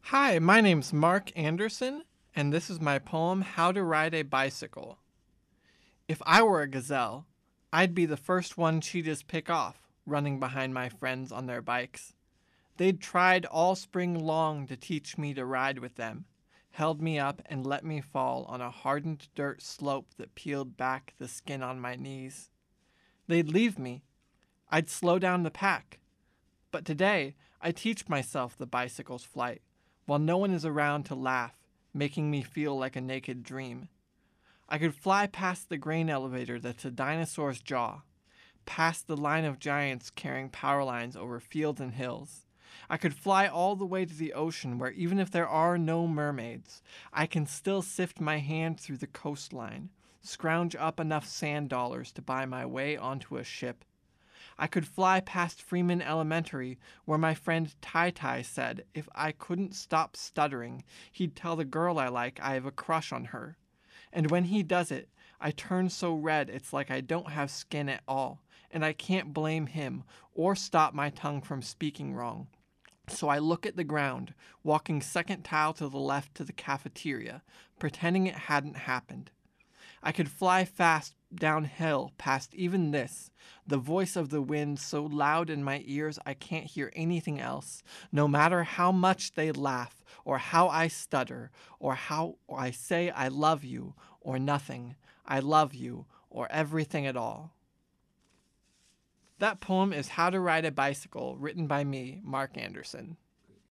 Hi, my name's Mark Anderson, and this is my poem, How to Ride a Bicycle. If I were a gazelle, I'd be the first one cheetahs pick off, running behind my friends on their bikes. They'd tried all spring long to teach me to ride with them, held me up and let me fall on a hardened dirt slope that peeled back the skin on my knees. They'd leave me. I'd slow down the pack. But today, I teach myself the bicycle's flight, while no one is around to laugh, making me feel like a naked dream. I could fly past the grain elevator that's a dinosaur's jaw, past the line of giants carrying power lines over fields and hills. I could fly all the way to the ocean where even if there are no mermaids, I can still sift my hand through the coastline, scrounge up enough sand dollars to buy my way onto a ship. I could fly past Freeman Elementary, where my friend Tai Tai said if I couldn't stop stuttering, he'd tell the girl I like I have a crush on her. And when he does it, I turn so red it's like I don't have skin at all, and I can't blame him or stop my tongue from speaking wrong. So I look at the ground, walking second tile to the left to the cafeteria, pretending it hadn't happened. I could fly fast downhill past even this, the voice of the wind so loud in my ears I can't hear anything else, no matter how much they laugh, or how I stutter, or how I say I love you, or nothing, I love you, or everything at all. That poem is How to Ride a Bicycle, written by me, Mark Anderson.